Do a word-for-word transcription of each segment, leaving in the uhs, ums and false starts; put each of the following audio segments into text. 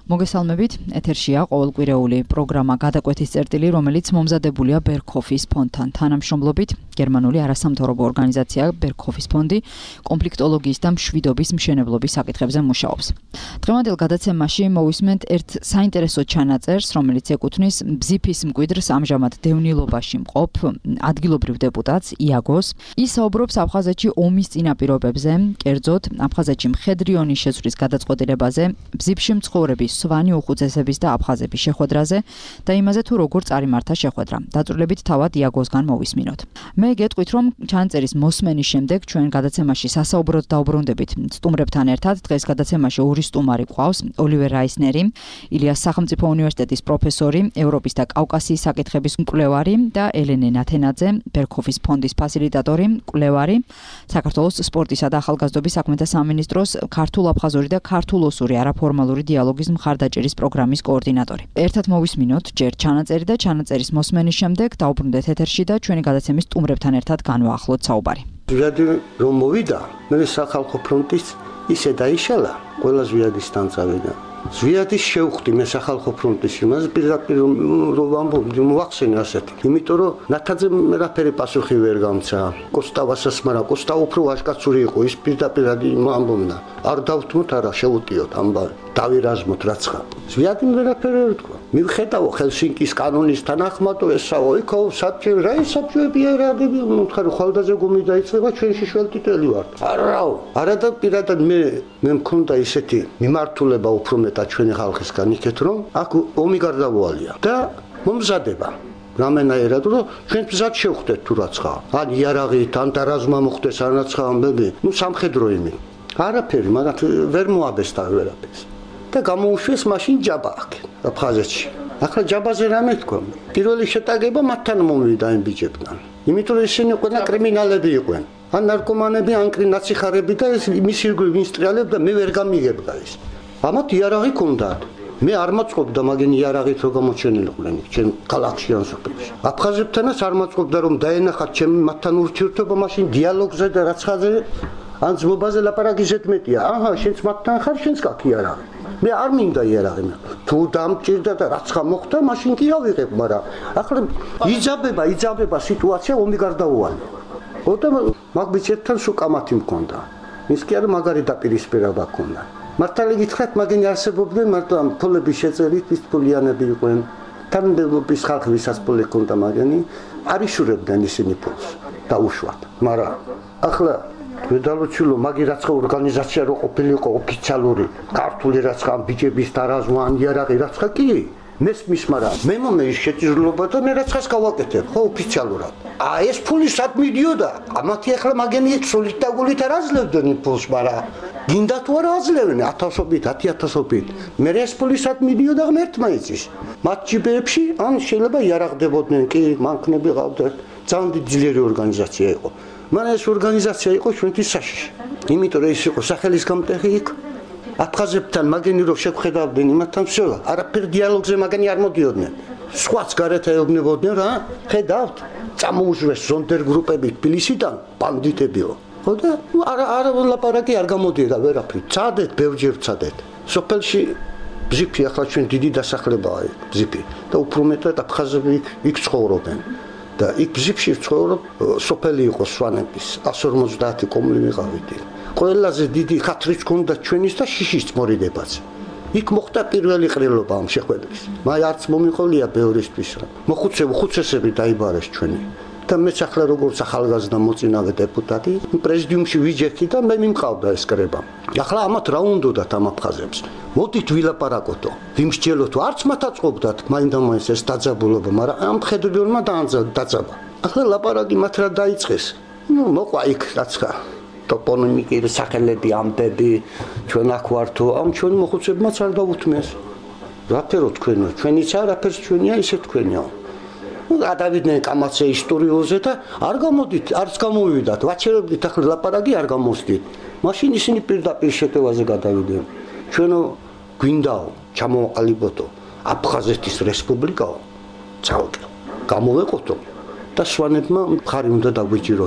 მოგესალმებით, ეთერშია ყოველკვირეული პროგრამა გადაკვეთის წერტილი, რომელიც მომზადებულია ბერქოფის ფონდთან თანამშრომლობით. გერმანული არასამთავრობო ორგანიზაცია ბერქოფის ფონდი კონფლიქტოლოგიის და მშვიდობის მშენებლობის საკითხებზე მუშაობს. დღევანდელ გადაცემაში მოვისმენთ ერთ საინტერესო ჩანაწერს, რომელიც ეკუთვნის ბზიფის მკვიდრს ამჟამად დევნილობაში მყოფ ადგილობრივ დეპუტატს იაგოს. ის საუბრობს აფხაზეთში ომის წინაპირობებზე, კერძოდ აფხაზეთში მხედრიონი შეცვლის გადაწყვეტილებაზე, ბზიფში მცხოვრების სვანი უხუცესების და აფხაზების შეხვედრაზე და იმაზე თუ როგორ წარიმართა შეხვედრა. დაწვრილებით თავად იაგოსგან მოვისმინოთ. მე გეტყვით, რომ ჩანაწერის მოსმენის შემდეგ ჩვენ გადაცემაში სასაუბროდ დაუბრუნდებით სტუმრებთან ერთად. დღეს გადაცემაში ორი სტუმარი გვყავს: ოლივერ რაისნერი, ილიას სახელმწიფო უნივერსიტეტის პროფესორი, ევროპის და კავკასიის საკითხების მკვლევარი და ელენე ნათენაძე, ბერქოფის ფონდის ფასილიტატორი, მკვლევარი, საქართველოს სპორტისა და ახალგაზრდობის საქმეთა სამინისტროს ქართულ-აფხაზური და ქართულ-ოსური არაფორმალური დიალოგის მხარდაჭერის პროგრამის კოორდინატორი. ერთად მოვისმინოთ ჯერ ჩანაწერი და ჩანაწერის მოსმენის შემდეგ დაუბრუნდეთ ეთერში და ჩვენი გადაცემის სტუმრებთან ერთად განვაახლოთ საუბარი. ზვიადი რომ მოვიდა, მე სახალხო ფრონტის ისე დაიშალა, ყველა ზვიადისთან წავიდა. ზვიადის შევხვდი მე სახალხო ფრონტის იმას პირდაპირ რომ ვამბობდი, მოვახსენე ასეთი. იმიტომ რომ ნათაძემ რაფერი პასუხი ვერ გამცა. კოსტავასას, მაგრამ კოსტა უფრო ვაჟკაცური იყო, ის პირდაპირ ამბობდა. არ დავთმოთ, არა შევუტიოთ ამბავი. დავირაზმოთ რაცხა. ზვიადიმ ვერაფერი ვერ თქვა. მივხედავო ჰელსინკის კანონის თანახმად ესაო იქო საბჭო რა ის საბჭოები ერადები მოთხარი ხვალდაზე გომი დაიწყება ჩვენში შველტიტელი ვარ. არაო, არა და პირადად მე მე მქონდა ისეთი მიმართულება უფრო მეტად ჩვენი ხალხისგან იქეთ რომ აქ ომი გარდაუვალია და მომზადება. რამენაერად რომ ჩვენ მზად შევხვდეთ თუ რაცხა. ან იარაღით, ან დარაზმა მოხდეს ან რაცხა ამბები, ნუ სამხედრო იმი. არაფერი, მაგრამ ვერ მოაბესდა ვერაფერს. და გამოუშვეს მაშინ ჯაბა აქ აფხაზეთში. ახლა ჯაბაზე რამე თქვა? პირველი შეტაკება მათთან მომივიდა იმ ბიჭებთან. იმიტომ რომ ისინი ყველა კრიმინალები იყვნენ. ან ნარკომანები, ან ნაციხარები და ეს მის ირგვლივ ინსტრიალებდა და მე ვერ გამიგებდა ის. ამათ იარაღი ჰქონდათ. მე არ მოწყობდა მაგენ იარაღით რო გამოჩენილიყვნენ ჩემ ქალაქში ან სოფელში. აფხაზებთანაც არ მოწყობდა რომ დაენახათ ჩემი მათთან ურთიერთობა მაშინ დიალოგზე და რაცხაზე ან ძმობაზე ლაპარაკი ზედმეტია. აჰა, შენც მათთან ხარ, შენც გაქვს იარაღი. მე არ მინდა იარაღი. თუ დამჭირდა და რაცხა მოხდა, მაშინ კი ავიღებ, მაგრამ ახლა იძაბება, იძაბება სიტუაცია ომი გარდაუვალე. ოდო მაგ ბიჭებთან სულ კამათი მქონდა. ის კი არა მაგარი დაპირისპირება ჰქონდა. მართალი გითხრათ, მაგენი არსებობდნენ მარტო ამ ფულების შეწერით, ის ფულიანები იყვნენ. თანამდებობის ხალხი ვისაც ფული ჰქონდა მაგენი, არ იშურებდნენ ისინი ფულს დაუშვათ. მაგრამ ახლა ვედალოჩილო მაგი რაცხა ორგანიზაცია რო ყოფილიყო ოფიციალური ქართული რაცხა ბიჭების დარაზმა ან იარაღი რაცხა კი მესმის, მაგრამ მე მომე ის შეჭრილობა და მე რაცხას გავაკეთებ ხო ოფიციალურად. აი ეს ფული სად მიდიოდა? ამათი ახლა მაგენი სულით და გულით არ აძლევდნენ ფულს, მაგრამ გინდა თუ არა აძლევენ ათასობით, ათი ათასობით. მე ეს ფული სად მიდიოდა ღმერთმა იცის. მათ ჯიბეებში ან შეიძლება იარაღდებოდნენ კი, მანქნები ყავდათ. ძალიან დიდი ძლიერი ორგანიზაცია იყო. მაგრამ ეს ორგანიზაცია იყო ჩვენთვის საშიში. იმიტომ რომ ის იყო სახელის გამტეხი იქ. აფხაზებთან მაგენი რო შევხედავდნენ იმათთან всё, არაფერ დიალოგზე მაგენი არ მოდიოდნენ. სხვაც გარეთ ეუბნებოდნენ რა, ხედავთ, წამოუშვეს ზონდერ გრუპები თბილისიდან, ბანდიტებიო. ხო და არა არა ლაპარაკი არ გამოდიოდა ვერაფერი. წადეთ, ბევრჯერ წადეთ. სოფელში ბზიფი ახლა ჩვენ დიდი დასახლებაა ბზიფი და უფრო მეტად აფხაზები იქ ცხოვრობენ. და იქ ბზიფში ცხოვრობ სოფელი იყო სვანების ათას ორმოცდაათი კომლი ვიყავით. ყველაზე დიდი ხათრიც ჰქონდა ჩვენის და შიშის წმორიდებაც. იქ მოხდა პირველი ყრილობა ამ შეხვედრის. მაი არც მომიყოლია ბევრისთვის. მოხუცე უხუცესები დაიბარეს ჩვენი. და მეც ახლა როგორც ახალგაზრდა მოწინავე დეპუტატი პრეზიდიუმში ვიჯექი და მე მიმყავდა ეს კრება. ახლა ამათ რა უნდათ ამ აფხაზებს? მოდით ვილაპარაკოთო. ვიმსჯელოთო, არც მათ აწყობდათ მაინდამაინც ეს დაძაბულობა, მაგრამ ამ ხედრილმა დაძაბა. ახლა ლაპარაკი მათ რა დაიწყეს? ნუ მოყვა იქ რაცხა. ტოპონიმიკი სახელები ამბები ჩვენ აქ ვართო, ამ ჩვენ მოხუცებმაც არ დაუთმეს. რაფერო თქვენო, ჩვენიც არაფერს ჩვენია, ისე თქვენია. გადავიდნენ კამაცე ისტორიოზე და არ გამოდით, არც გამოვიდათ. ვაჩერებდით ახლა ლაპარაკი არ გამოსდით. მაშინ ისინი პირდაპირ შეტევაზე გადავიდნენ. ჩვენო გვინდაო, ჩამოვაყალიბოთო, აფხაზეთის რესპუბლიკაო, ცალკე. გამოვეყოთო და სვანებმა მხარი უნდა დაგვიჭიროთ.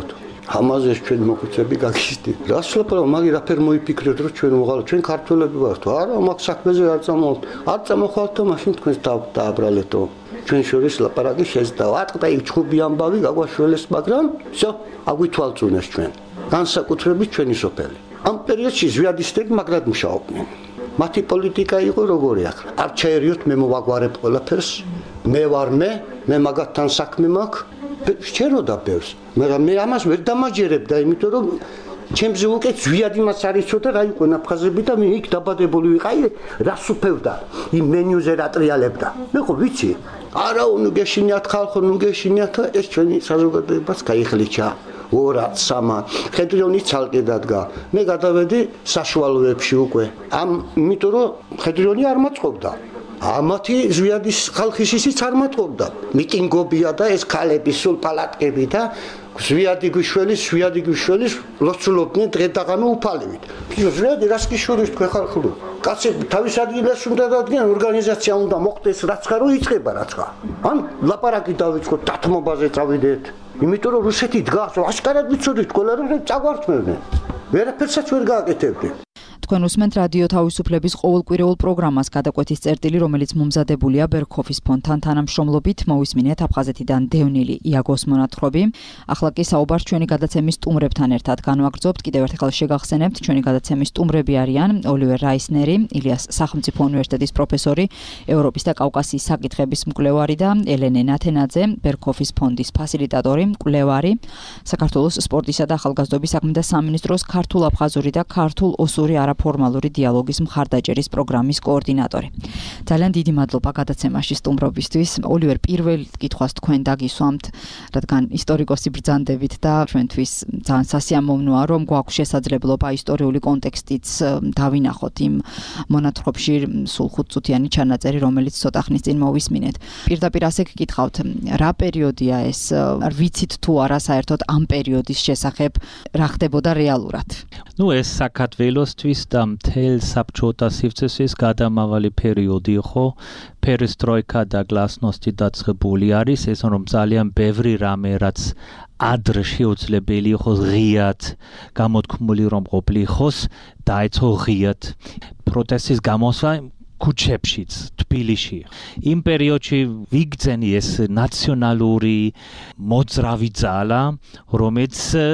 ამაზე ჩვენ მოგვიწები გაგისტი. რას ლაპარაკობ, მაგ რაფერ მოიფიქრეთ, რომ ჩვენ მოღალო, ჩვენ ქართველები ვართ. არა, მაგ საქმეზე არ წამოვთ. არ წამოხვალთ და მაშინ თქვენს დააბრალეთო. ჩვენ შორის ლაპარაკი შეძდა. ატყდა იჩხუბი ამბავი გაგვაშველეს, მაგრამ всё, აგვითვალწუნეს ჩვენ. განსაკუთრებით ჩვენი სოფელი. ამ პერიოდში ზვიადისტები მაგრად მუშაობდნენ. მათი პოლიტიკა იყო როგორი აქ. არ ჩაერიოთ მე მოვაგვარებ ყველაფერს. მე ვარ მე, მე მაგათთან საქმე მაქვს. შეეროდა ბევრს. მაგრამ მე ამას ვერ დამაჯერებდა, იმიტომ რომ ჩემზე უკეთ ზვიადი მას არ იცოდა რა იყო აფხაზები და მე იქ დაბადებული ვიყავი, რას უფევდა, იმ მენიუზე რა ტრიალებდა. მე ხო ვიცი. არა, ნუ გეშინიათ ხალხო, ნუ გეშინიათ, ეს ჩვენი საზოგადოებას გაიხლიჩა. ორად, სამად, ხედრიონი ცალკე დადგა. მე გადავედი საშუალოებში უკვე. ამ იმიტომ რომ ხედრიონი არ მოწყობდა. ამათი ზვიადის ხალხის ისიც არ მოწყობდა. მიტინგობია და ეს ქალები სულ პალატკები და ზვიადი გვიშველის, ზვიადი გვიშველის ლოცულობდნენ დღე-დაღამე უფალივით. ზვიადი რას გიშველის თქვენ ხალხო? კაცები თავის ადგილას უნდა დადგენ, ორგანიზაცია უნდა მოხდეს, რაც ხარო იწყება რაც ხა. ან ლაპარაკი დავიწყოთ, დათმობაზე წავიდეთ. იმიტომ რომ რუსეთი დგას, აშკარად ვიცოდით, ყველა რომ წაგვართმევდნენ. ვერაფერსაც ვერ გააკეთებდნენ. თქვენ უსმენთ რადიო თავისუფლების ყოველკვირეულ პროგრამას გადაკვეთის წერტილი, რომელიც მომზადებულია ბერქოფის ფონდთან თანამშრომლობით. მოვისმინეთ აფხაზეთიდან დევნილი იაგოს მონათხრობი. ახლა კი საუბარს ჩვენი გადაცემის სტუმრებთან ერთად განვაგრძობთ. კიდევ ერთხელ შეგახსენებთ, ჩვენი გადაცემის სტუმრები არიან ოლივერ რაისნერი, ილიას სახელმწიფო უნივერსიტეტის პროფესორი, ევროპის და კავკასიის საკითხების მკვლევარი და ელენე ნათენაძე, ბერქოფის ფონდის ფასილიტატორი, მკვლევარი, საქართველოს სპორტისა და ახალგაზრდობის საქმეთა სამინისტროს ქართულ-აფხაზური და ქართულ-ოსური არაფორმალური დიალოგის მხარდაჭერის პროგრამის კოორდინატორი. ძალიან დიდი მადლობა გადაცემაში სტუმრობისთვის. ოლივერ, პირველ კითხვას თქვენ დაგისვამთ, რადგან ისტორიკოსი ბრძანდებით და ჩვენთვის ძალიან სასიამოვნოა, რომ გვაქვს შესაძლებლობა ისტორიული კონტექსტიც დავინახოთ იმ მონათხრობში სულ ხუთწუთიანი ჩანაწერი, რომელიც ცოტა ხნის წინ მოვისმინეთ. პირდაპირ ასე გკითხავთ, რა პერიოდია ეს, ვიცით თუ არა საერთოდ ამ პერიოდის შესახებ რა ხდებოდა რეალურად? ნუ ეს საქართველოსთვის და მთელ საბჭოთა სივრცეის გადამავალი პერიოდი იყო. პერესტროიკა და გლასნოსტი დაწყებული არის, ეს რომ ძალიან ბევრი რამე რაც ადრე შეუძლებელი იყოს ღიად გამოთქმული რომ ყოფილიყოს, დაეცო ღიად. პროტესტის გამოსვლა ქუჩებშიც, თბილისში. იმ პერიოდში ვიგრძენი ეს ნაციონალური მოძრავი ძალა, რომელიც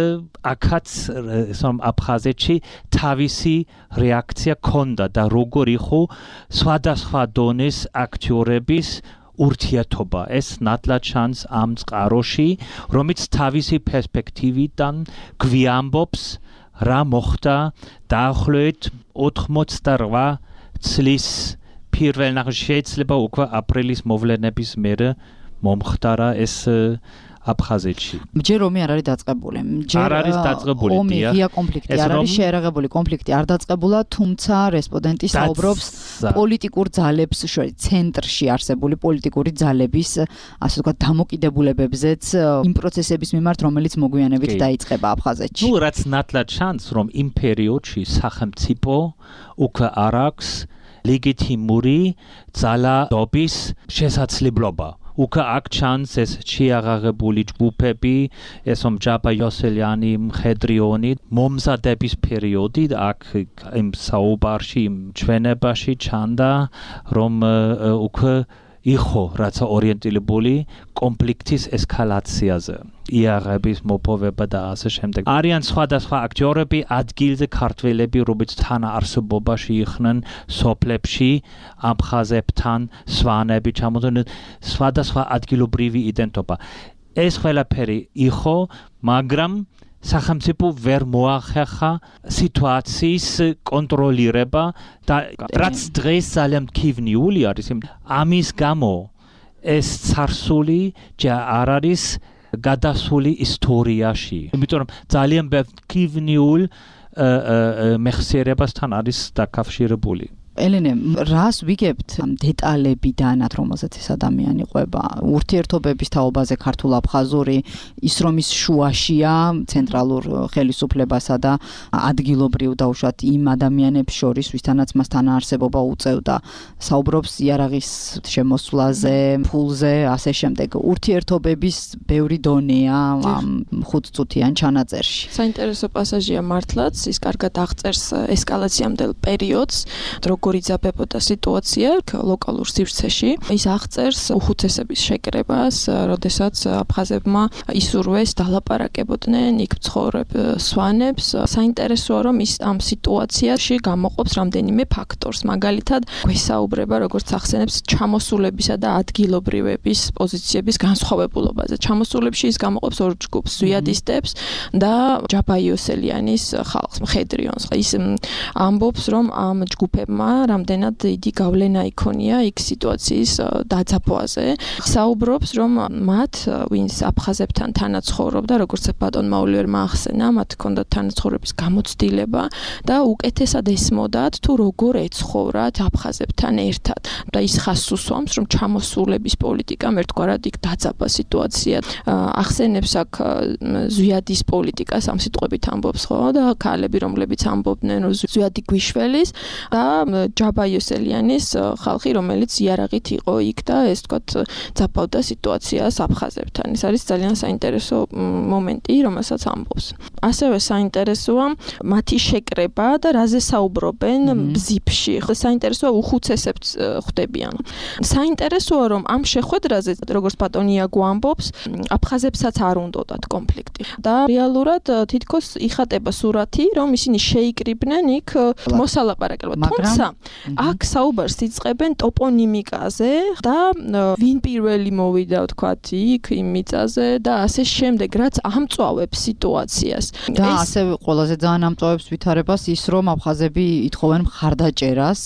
აქაც აფხაზეთში თავისი რეაქცია ქონდა და როგორ იყო სხვადასხვა დონის აქტიორების ურთიერთობა. ეს ნათლად ჩანს ამ წყაროში, რომელიც თავისი პერსპექტივიდან გვიამბობს, რა მოხდა დაახლოებით ოთხმოცდაოთხ წლის პირველ ნახევარში, შეიძლება უკვე აპრილის მოვლენების მერე მომხდარა ეს აფხაზეთში. ჯერ ომი არ არის დაწყებული. არ არის დაწყებული, ომი, ღია კონფლიქტი არ არის შეერაღებული, კონფლიქტი არ დაწყებულა, თუმცა რესპონდენტი საუბრობს პოლიტიკურ ძალებს შორის, ცენტრში არსებული პოლიტიკური ძალების, ასე ვთქვათ, დამოკიდებულებებზეც იმ პროცესების მიმართ, რომელიც მოგვიანებით დაიწყება აფხაზეთში. ნუ რაც ნათლად ჩანს, რომ იმ პერიოდში სახელმწიფო უკვე არ აქვს ლეგიტიმური ძალადობის შესაძლებლობა. უკვე აქ ჩანს ეს შეიარაღებული ჯგუფები, ეს რომ ჯაბა იოსელიანი, მხედრიონი, მომზადების პერიოდი აქ იმ საუბარში, იმ ჩვენებაში ჩანდა, რომ უკვე იყო რაც ორიენტირებული კონფლიქტის ესკალაციაზე. იარაღების მოპოვება და ასე შემდეგ. არიან სხვადასხვა აქტიორები, ადგილზე ქართველები, რომლებიც თანაარსებობაში იყვნენ სოფლებში, აფხაზებთან, სვანები ჩამოდიოდნენ, სხვადასხვა ადგილობრივი იდენტობა. ეს ყველაფერი იყო, მაგრამ სახელმწიფო ვერ მოახერხა სიტუაციის კონტროლირება და რაც დღეს ძალიან მქივნეული არის, ამის გამო ეს ცარსული ჯერ არ არის გადასული ისტორიაში. იმიტომ რომ ძალიან მქივნიულ მეხსიერებასთან არის დაკავშირებული. ელენე, რას ვიგებთ დეტალებიდანაც, რომელზეც ეს ადამიანი ყვება? ურთიერთობების თაობაზე ქართულ-აფხაზური, ის რომ ის შუაშია ცენტრალურ ხელისუფლებასა და ადგილობრივ დაუშვათ იმ ადამიანებს შორის, ვისთანაც მას თანაარსებობა უწევდა, საუბრობს იარაღის შემოსვლაზე, ფულზე, ასე შემდეგ. ურთიერთობების ბევრი დონეა ამ ხუთწუთიან ჩანაწერში. საინტერესო პასაჟია მართლაც, ის კარგად აღწერს ესკალაციამდელ პერიოდს, როგორ იძაბებოდა სიტუაცია ლოკალურ სივრცეში. ის აღწერს უხუცესების შეკრებას, როდესაც აფხაზებმა ისურვეს დალაპარაკებოდნენ იქ მცხოვრებ სვანებს. საინტერესოა, რომ ის ამ სიტუაციაში გამოყოფს რამდენიმე ფაქტორს. მაგალითად, გვესაუბრება როგორც ახსენებს ჩამოსულებისა და ადგილობრივების პოზიციების განსხვავებულობაზე. ჩამოსულებში ის გამოყოფს ორ ჯგუფს, ზვიადისტებს და ჯაბაიოსელიანის ხალხს, მხედრიონს. ის ამბობს, რომ ამ ჯგუფებმა რამდენად დიდი გავლენა იქონია იქ სიტუაციის დაძაბვაზე. საუბრობს, რომ მათ, ვინც აფხაზებთან თანაცხოვრობდა, როგორც ბატონმა ოლივერმა ახსენა, მათ ჰქონდათ თანაცხოვრების გამოცდილება და უკეთესად ესმოდათ თუ როგორ ეცხოვრათ აფხაზებთან ერთად. და ის ხაზს უსვამს, რომ ჩამოსულების პოლიტიკამ ერთგვარად იქ დაძაბა სიტუაცია. ახსენებს აქ ზვიადის პოლიტიკას, ამ სიტყვებით ამბობს, ხო, და ქალები, რომლებიც ამბობდნენ, რომ ზვიადი გვიშველის და ჯაბაიოსელიანის ხალხი, რომელიც იარაღით იყო იქ და ეს თქვათ ძაბავდა სიტუაციას აფხაზებთან. ეს არის ძალიან საინტერესო მომენტი, რომელსაც ამბობს. ასევე საინტერესოა მათი შეკრება და რაზე საუბრობენ ბზიფში. საინტერესოა უხუცესებს ხვდებიან. საინტერესოა, რომ ამ შეხვედრაზე, როგორც ბატონი იაგო ამბობს, აფხაზებსაც არ უნდათ კონფლიქტი. და რეალურად თითქოს იხატება სურათი, რომ ისინი შეიკრიბნენ იქ მოსალაპარაკებლად. თუმცა აქ საუბარს იწყებენ ტოპონიმიკაზე და ვინ პირველი მოვიდა, ვთქვათ, იქ იმ მიწაზე და ასე შემდეგ, რაც ამწვავებს სიტუაციას. და ასევე ყველაზე ძალიან ამწვავებს ვითარებას ის, რომ აფხაზები ითხოვენ მხარდაჭერას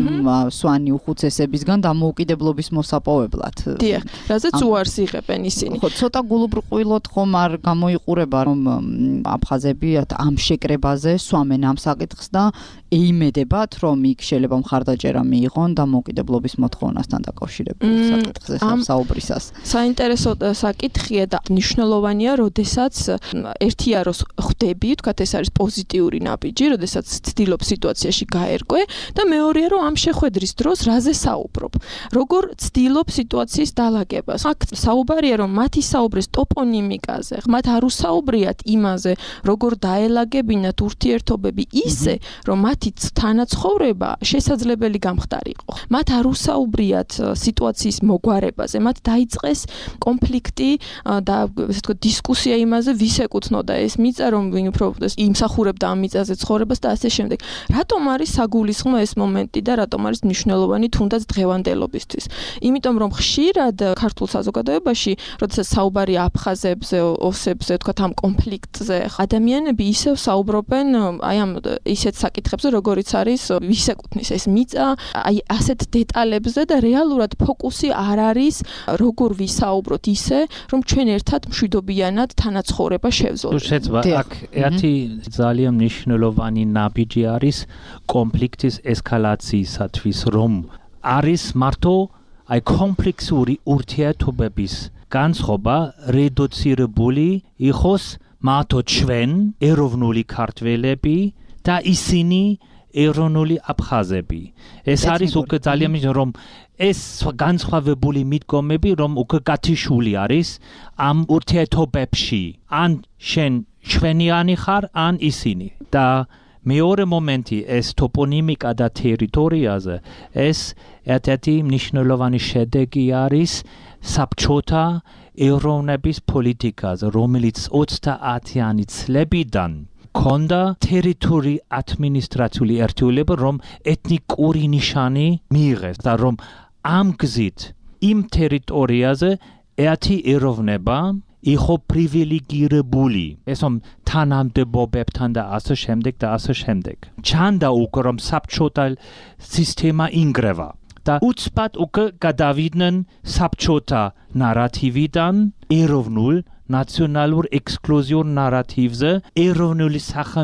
სვანი უხუცესებისგან დამოუკიდებლობის მოსაპოვებლად. დიახ, რაზეც უარს იღებენ ისინი. ხო, ცოტა გულუბრყვილოდ ხომ არ გამოიყურება, რომ აფხაზები ამ შეკრებაზე სვამენ ამ საკითხს და ეიმედებათ, რომ იქ შეიძლება მხარდაჭერა მიიღონ დამოუკიდებლობის მოთხოვნასთან დაკავშირებულ საკითხზე საუბრისას. საინტერესო საკითხია და მნიშვნელოვანია, როდესაც ერთიაროს ხვდები, თქვათ ეს არის პოზიტიური ნაბიჯი, როდესაც ცდილობ სიტუაციაში გაერკვე და მეორეა, რომ ამ შეხვედრის დროს რაზე საუბრობ. როგორ ცდილობ სიტუაციის დალაგებას. აქ საუბარია, რომ მათი საუბრეს ტოპონიმიკაზე, მათ არ უსაუბრიათ იმაზე, როგორ დაელაგებინათ ურთიერთობები ისე, რომ მათი თანაცხოვრება შესაძლებელი გამხდარიყო. მათ არ უსაუბრიათ სიტუაციის მოგვარებაზე, მათ დაიწყეს კონფლიქტი და ესე ვთქვათ დისკუსია იმაზე, ვის ეკუთვნოდა ეს მიწა, რომ ვინ უფრო იმსახურებდა ამ მიწაზე ცხოვრებას და ასე შემდეგ. რატომ არის საგულისხმო ეს მომენტი და რატომ არის მნიშვნელოვანი თუნდაც დღევანდელობისთვის? იმიტომ რომ ხშირად ქართულ საზოგადოებაში, როდესაც საუბარია აფხაზებზე, ოსებზე, თქვათ ამ კონფლიქტზე, ადამიანები ისევ საუბრობენ აი ამ ისეთ საკითხებზე, როგორიც არის ვის ეკუთვნის ეს მიწა, აი ასეთ დეტალებზე და რეალურად ფოკუსი არ არის როგორ ვისაუბროთ ისე, რომ ჩვენ ერთად მშვიდობიანად თანაცხოვრება შევძლოთ. შეცვა აქ ერთი ძალიან მნიშვნელოვანი ნაბიჯი არის კონფლიქტის ესკალაციისათვის, რომ არის მარტო აი კომპლექსური ურთიერთობების განსხვავება რედუცირებული იყოს მათო ჩვენ ეროვნული ქართველები და ისინი ეროვნული აფხაზები. ეს არის უკვე ძალიან მნიშვნელოვანი, რომ ეს განსხვავებული მიდგომები, რომ უკვე გათიშული არის ამ ურთიერთობებში. ან შენ ჩვენიანი ხარ, ან ისინი. და მეორე მომენტი ეს ტოპონიმიკა და ტერიტორიაზე, ეს ერთ-ერთი მნიშვნელოვანი შედეგი არის საბჭოთა ეროვნების პოლიტიკაზე, რომელიც ოცდაათიანი წლებიდან ქონდა ტერიტორი ადმინისტრაციული ერთეულება, რომ ეთნიკური ნიშანი მიიღეს და რომ ამ გზით იმ ტერიტორიაზე ერთი ეროვნება იყო პრივილეგირებული, ეს რომ თანამდებობებთან და ასე შემდეგ და ასე შემდეგ. ჩანდა უკვე რომ საბჭოთა სისტემა ინგრევა და უცბად უკვე გადავიდნენ საბჭოთა ნარატივიდან ეროვნულ ნაციონალურ ექსკლუზიურ ნარატივზე ეროვნული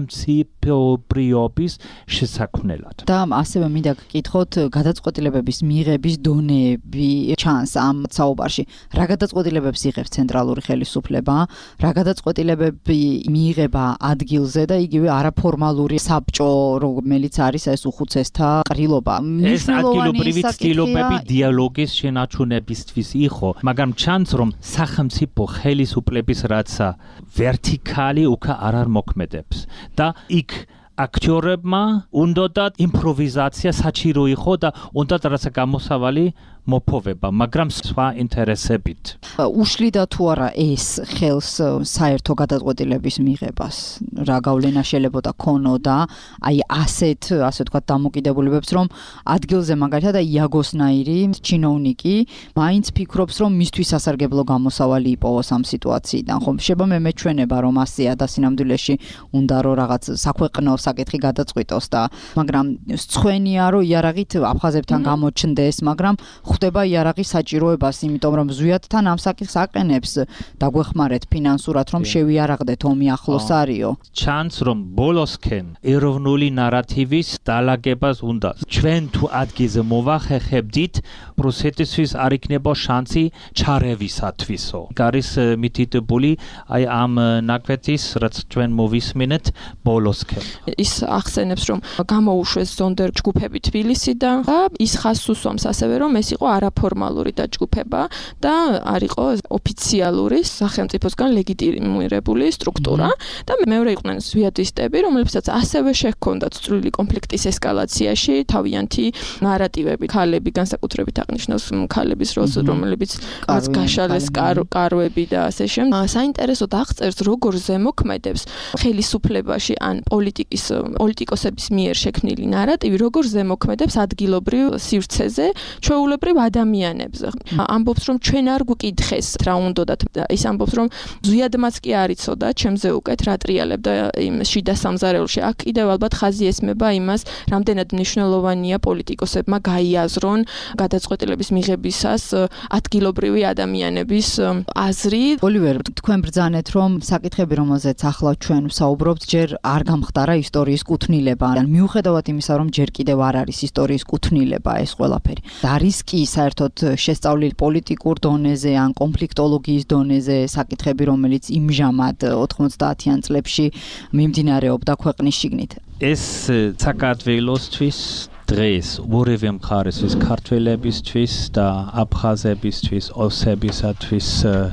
სახელმწიფოებრიობის შესაქმნელად. და ასევე მინდა გკითხოთ გადაწყვეტილებების მიღების დონეები ჩანს ამ საუბარში. რა გადაწყვეტილებებს იღებს ცენტრალური ხელისუფლება, რა გადაწყვეტილებები მიიღება ადგილზე და იგივე არაფორმალური საბჭო, რომელიც არის ეს უხუცესთა ყრილობა. ეს ადგილობრივი ცდილობები დიალოგის შენარჩუნებისთვის იყო, მაგრამ ჩანს რომ სახელმწიფო ხელისუფლების რაცა ვერტიკალი უკა არ არ მოქმედებს და იქ აქტიორებმა უნდათ იმპროვიზაცია საჭირო იყო და უნდათ რაცა გამოსავალი მოპოვება, მაგრამ სხვა ინტერესებით. უშლიდა თუ არა ეს ხელს საერთო გადაწყვეტილების მიღებას, რა გავლენა შეიძლება ქონოდა, აი ასეთ, ასე ვთქვათ, დამოკიდებულებებს, რომ ადგილზე მაგალითად იაგოსნაირი ჩინოვნიკი მაინც ფიქრობს, რომ მისთვის სასარგებლო გამოსავალი იპოვოს ამ სიტუაციიდან. ხომ შეიძლება მე მეჩვენება, რომ ასეა და სინამდვილეში უნდა რომ რაღაც საქვეყნო საკითხი გადაწყვიტოს და მაგრამ სწვენია, რომ იარაღით აფხაზებთან გამოჩნდეს, მაგრამ ხდება იარაღის საჭიროებას, იმიტომ რომ ზვიათთან ამ საკითხს აყენებს დაგვეხმარეთ ფინანსურად, რომ შევიარაღდეთ ომი ახლოს არისო. ჩანს რომ ბოლოსკენ ეროვნული ნარატივის დალაგებას უნდა. ჩვენ თუ ადგილზე მოვახერხებდით, პრუსეთისთვის არ იქნება შანსი ჩარევისათვისო. არის მითითებული აი ამ ნაკვეთის, რაც ჩვენ მოვისმინეთ ბოლოსკენ. ის ახსენებს, რომ გამოუშვეს ზონდერ ჯგუფები თბილისიდან და ის ხაზს უსვამს ასევე, რომ ეს იყო არაფორმალური დაჯგუფება და არ იყო ოფიციალური სახელმწიფოსგან ლეგიტიმირებული სტრუქტურა და მეორე იყვნენ ზვიადისტები, რომლებსაც ასევე შეჰქონდათ წვლილი კონფლიქტის ესკალაციაში, თავიანთი ნარატივები, ქალები განსაკუთრებით აღნიშნავს ქალების როლს, რომლებიც გაშალეს კარვები და ასე შემდეგ. საინტერესოდ აღწერს, როგორ ზემოქმედებს ხელისუფლებაში ან პოლიტიკის პოლიტიკოსების მიერ შექმნილი ნარატივი, როგორ ზემოქმედებს ადგილობრივ სივრცეზე, ჩვეულებრივ ადამიანებზე. ამბობს, რომ ჩვენ არ გვკითხეს რა უნდათ და ის ამბობს, რომ ზვიადმაც კი არ იცოდა ჩემზე უკეთ რა ტრიალებდა იმ შიდა სამზარეულოში. აქ კიდევ ალბათ ხაზი ესმება იმას, რამდენად მნიშვნელოვანია პოლიტიკოსებმა გაიაზრონ გადაწყვეტილების მიღებისას ადგილობრივი ადამიანების აზრი. ოლივერ, თქვენ ბრძანეთ, რომ საკითხები, რომელზეც ახლა ჩვენ ვსაუბრობთ, ჯერ არ გამხდარა ისტორიის კუთვნილება. მიუხედავად იმისა, რომ ჯერ კიდევ არ არის ისტორიის კუთვნილება ეს ყველაფერი. არის კი საერთოდ შესწავლილი პოლიტიკურ დონეზე ან კონფლიქტოლოგიის დონეზე საკითხები, რომელიც იმჟამად ოთხმოცდაათიან წლებში მიმდინარეობდა ქვეყნის შიგნით. ეს საქართველოსთვის დღეს ორივე მხარესთვის, ქართველებისთვის და აფხაზებისთვის, ოსებისათვის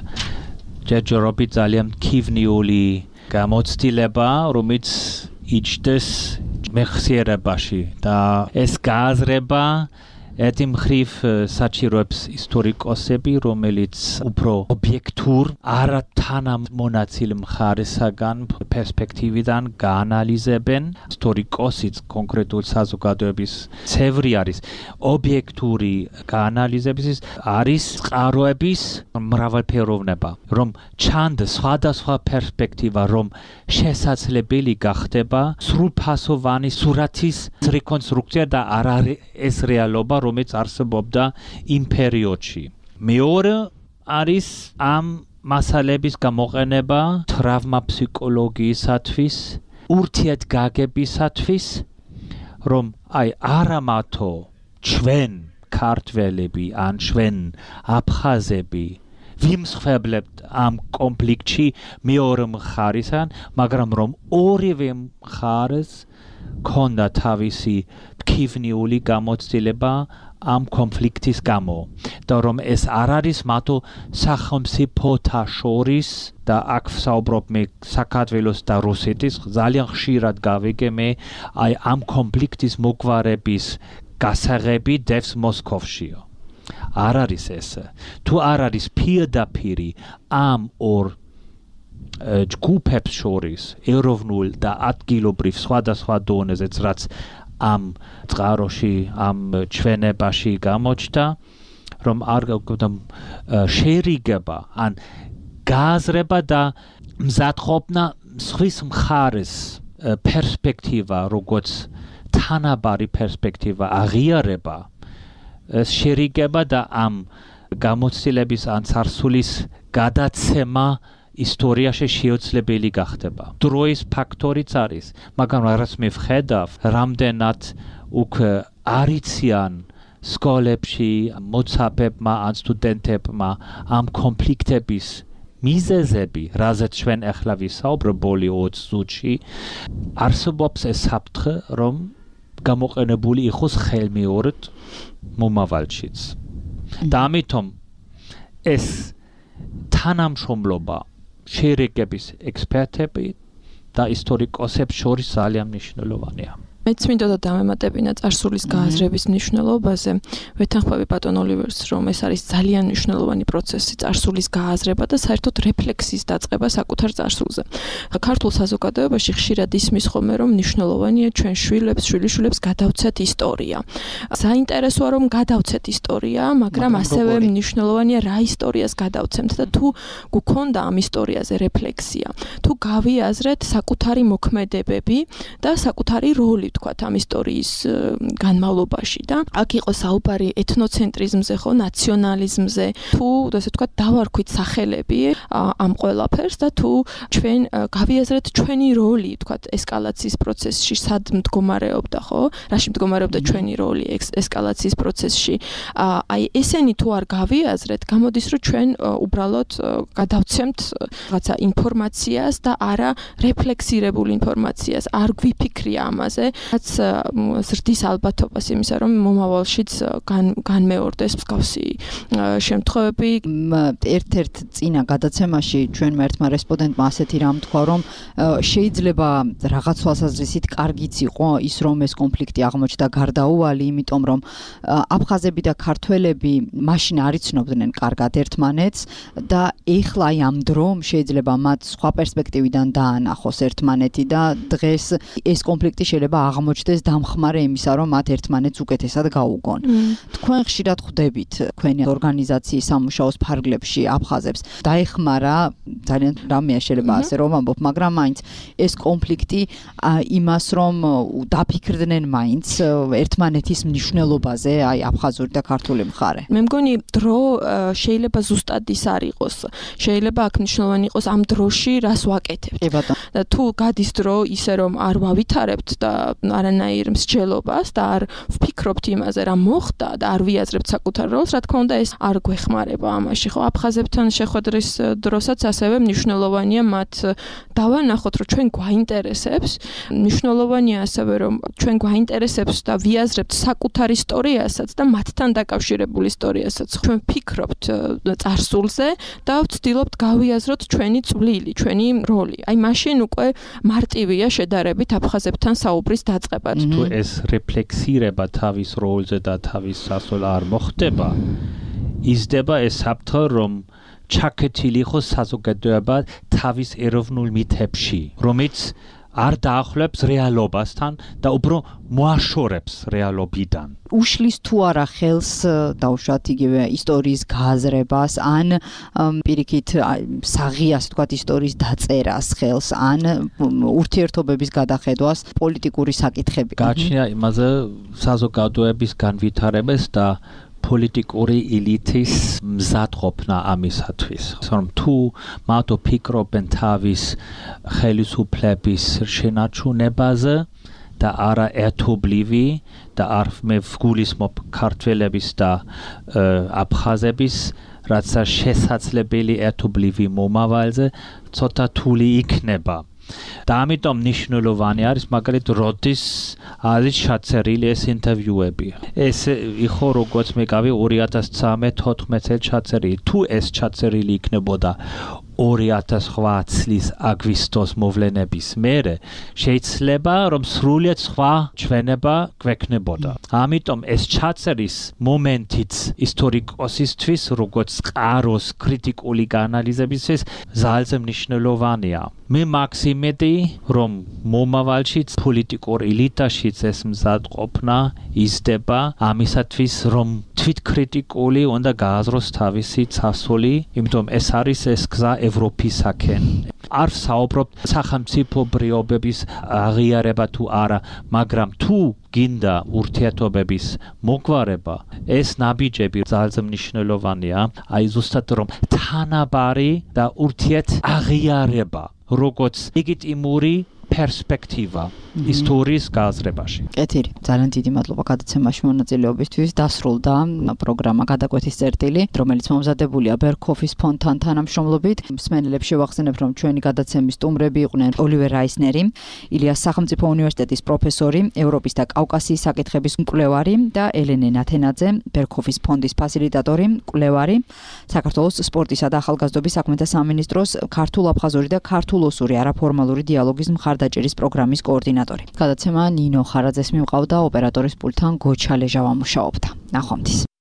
ჯერჯერობით ძალიან მქივნეული გამოცდილება, რომელიც იჯდეს მეხსიერებაში და ეს გააზრება ერთი მხრივ საჭიროებს ისტორიკოსები, რომელიც უფრო ობიექტურ, არათანამონაცილ მხარესაგან პერსპექტივიდან გაანალიზებენ. ისტორიკოსიც კონკრეტულ საზოგადოების წევრი არის. ობიექტური გაანალიზების არის წყაროების მრავალფეროვნება, რომ ჩანდა სხვადასხვა პერსპექტივა, რომ შესაძლებელი გახდება სრულფასოვანი სურათის რეკონსტრუქცია და არ არის ეს რეალობა, რომელიც არსებობდა იმ პერიოდში. მეორე არის ამ მასალების გამოყენება ტრავმა ფსიქოლოგიისათვის, ურთიერთგაგებისათვის, რომ აი არამათო ჩვენ ქართველები ან ჩვენ აფხაზები ვიმსხვერპლებთ ამ კონფლიქტში მეორე მხარესთან, მაგრამ რომ ორივე მხარეს ქონდა თავისი მქივნეული გამოცდილება ამ კონფლიქტის გამო და რომ ეს არ არის მათო სახელმწიფოთა შორის და აქ ვსაუბრობ მე საქართველოს და რუსეთის ძალიან ხშირად გავიგე მე აი ამ კონფლიქტის მოგვარების გასაღები დევს მოსკოვშიო. არ არის ეს. თუ არ არის პირდაპირი ამ ორ ჯგუფებს შორის ეროვნულ და ადგილობრივ სხვადასხვა დონეზე, რაც ამ წყაროში, ამ ჩვენებაში გამოჩნდა, რომ არ შეერიგება, ან გააზრება და მზადყოფნა სხვის მხარეს პერსპექტივა, როგორც თანაბარი პერსპექტივა აღიარება, შეერიგება და ამ გამოცდილების ან ცარცულის გადაცემა ისტორიაში შეუძლებელი გახდება. დროის ფაქტორიც არის, მაგრამ რაც მე ვხედავ, რამდენად უკვე არიციან სკოლებში მოცაპებმა ან სტუდენტებმა ამ კონფლიქტების მიზეზები, რაზეც ჩვენ ახლა ვისაუბრობ ბოლო ოც წუთში, არსებობს ეს საფრთხე, რომ გამოყენებული იყოს ხელმეორედ მომავალშიც. და ამიტომ ეს თანამშრომლობა შეერეგების ექსპერტები და ისტორიკოსებს შორის ძალიან მნიშვნელოვანია. მეც მინდოდა დამემატებინა წარსულის გააზრების მნიშვნელობაზე. ვეთანხმები ბატონ ოლივერს, რომ ეს არის ძალიან მნიშვნელოვანი პროცესი, წარსულის გააზრება და საერთოდ რეფლექსიის დაწყება საკუთარ წარსულზე. ქართულ საზოგადოებაში ხშირად ისმის ხოლმე, რომ მნიშვნელოვანია ჩვენ შვილებს, შვილიშვილებს გადავცეთ ისტორია. საინტერესოა, რომ გადავცეთ ისტორია, მაგრამ ასევე მნიშვნელოვანია რა ისტორიას გადავცემთ და თუ გქონდა ამ ისტორიაზე რეფლექსია, თუ გავიაზრეთ საკუთარი მოქმედებები და საკუთარი როლი თქვათ ამ ისტორიის განმავლობაში და აქ იყო საუბარი ეთნოცენტრიზმზე ხო, ნაციონალიზმზე, თუ ასე ვთქვათ დავარქვით სახელები ამ ყველაფერს და თუ ჩვენ გავიაზრეთ ჩვენი როლი თქვათ ესკალაციის პროცესში სად მდგომარეობდა ხო, რაში მდგომარეობდა ჩვენი როლი ესკალაციის პროცესში. აი ესენი თუ არ გავიაზრეთ, გამოდის რომ ჩვენ უბრალოდ გადავცემთ რაღაცა ინფორმაციას და არა რეფლექსირებულ ინფორმაციას, არ გვიფიქრია ამაზე. რაც ზრდის ალბათობას იმისა, რომ მომავალშიც განმეორდეს მსგავსი შემთხვევები. ერთ-ერთ წინა გადაცემაში ჩვენმა ერთმა რესპონდენტმა ასეთი რამ თქვა, რომ შეიძლება რაღაც თვალსაზრისით კარგიც იყო ის, რომ ეს კონფლიქტი აღმოჩნდა გარდაუვალი, იმიტომ რომ აფხაზები და ქართველები მაშინ არ იცნობდნენ კარგად ერთმანეთს და ეხლა აი ამ დრომ შეიძლება მათ სხვა პერსპექტივიდან დაანახოს ერთმანეთი და დღეს ეს კონფლიქტი შეიძლება აღმოჩნდეს დამხმარე იმისა, რომ მათ ერთმანეთს უკეთესად გაუგონ. თქვენ ხშირად ხვდებით თქვენი ორგანიზაციის სამუშაოს ფარგლებში აფხაზებს. დაეხმარა ძალიან რამეა შეიძლება ასე რომ ამბობ, მაგრამ მაინც ეს კონფლიქტი იმას რომ დაფიქრდნენ მაინც ერთმანეთის მნიშვნელობაზე, აი აფხაზური და ქართული მხარე. მე მგონი დრო შეიძლება ზუსტად ის არ იყოს. შეიძლება აქ მნიშვნელოვანი იყოს ამ დროში რას ვაკეთებთ. და თუ გადის დრო ისე რომ არ ვავითარებთ და არანაირ მსჯელობას და არ ვფიქრობთ იმაზე რა მოხდა და არ ვიაზრებთ საკუთარ როლს, რა თქმა უნდა ეს არ გვეხმარება ამაში, ხო? აფხაზებთან შეხვედრის დროსაც ასევე მნიშვნელოვანია მათ დავანახოთ, რომ ჩვენ გვაინტერესებს, მნიშვნელოვანია ასევე რომ ჩვენ გვაინტერესებს და ვიაზრებთ საკუთარ ისტორიასაც და მათთან დაკავშირებულ ისტორიასაც. ჩვენ ვფიქრობთ წარსულზე და ვცდილობთ გავიაზროთ ჩვენი წვლილი, ჩვენი როლი. აი მაშინ უკვე მარტივია შედარებით აფხაზებთან საუბრის დაწყება. თუ ეს რეფლექსირება თავის როლზე და თავის სასწავლ არ მოხდება, იზრდება ეს საფრთხე, რომ ჩაკეტილი იყოს საზოგადოება თავის ეროვნულ მითებში, რომელიც არ დაახლოებს რეალობასთან და უფრო მოაშორებს რეალობიდან. უშლის თუ არა ხელს დაუშვათ იგივე ისტორიის გააზრებას ან პირიქით საღიას თქვათ ისტორიის დაწერას ხელს ან ურთიერთობების გადახედვას პოლიტიკური საკითხები. გააჩნია იმაზე საზოგადოების განვითარებას და პოლიტიკური ელიტის მზადყოფნა ამისათვის. რომ თუ მათ ფიქრობენ თავის ხელისუფლების შენარჩუნებაზე და არა ერთობლივი და არ მე ვგულისხმობ ქართველების და აფხაზების რაც შესაძლებელი ერთობლივი მომავალზე ცოტა თული იქნება. და ამიტომ მნიშვნელოვანი არის მაგალითად როდის არის ჩაწერილი ეს ინტერვიუები. ეს იყო როგორც მე გავი ორი ათას ცხრამეტ-თოთხმეტ წელს ჩაწერილი. თუ ეს ჩაწერილი იქნებოდა ორი ათას ოცდაოთხ წლის აგვისტოს მოვლენების მერე, შეიძლება რომ სრულიად სხვა ჩვენება გვექნებოდა. ამიტომ ეს ჩაწერის მომენტიც ისტორიკოსისთვის როგორც წყაროს კრიტიკული განალიზებისთვის ძალზე მნიშვნელოვანია. მე მაქსიმედი რომ მომავალშიც პოლიტიკურ ელიტაშიც ეს მზადყოფნა იზრდება ამისათვის რომ თვითკრიტიკული უნდა გააზროს თავისი წარსული, იმიტომ ეს არის ეს გზა ევროპისაკენ. არ საუბრობთ სახელმწიფობრიობების აღიარება თუ არა, მაგრამ თუ გინდა ურთიერთობების მოგვარება, ეს ნაბიჯები ძალზე მნიშვნელოვანია, აი ზუსტად რომ თანაბარი და ურთიერთ აღიარება, როგორც ლეგიტიმური პერსპექტივა ისტორიის გაზრებაში. კეთილი, ძალიან დიდი მადლობა გადაცემაში მონაწილეობისთვის. დასრულდა პროგრამა გადაკვეთის წერტილი, რომელიც მომზადებულია ბერქოფის ფონდთან თანამშრომლობით. მსმენელებს შევახსენებ, რომ ჩვენი გადაცემის სტუმრები იყვნენ ოლივერ რაისნერი, ილიას სახელმწიფო უნივერსიტეტის პროფესორი, ევროპის და კავკასიის საკითხების მკვლევარი და ელენე ნათენაძე, ბერქოფის ფონდის ფასილიტატორი, მკვლევარი, საქართველოს სპორტისა და ახალგაზრდობის საქმეთა სამინისტროს ქართულ-აფხაზური და ქართულ-ოსური არაფორმალური დიალოგის მხარდაჭერის პროგრამის კოორდინატორი. გადაცემა ნინო ხარაძეს მიმყავდა, ოპერატორის პულტთან გოჩა ლეჟავა მუშაობდა. ნახვამდის.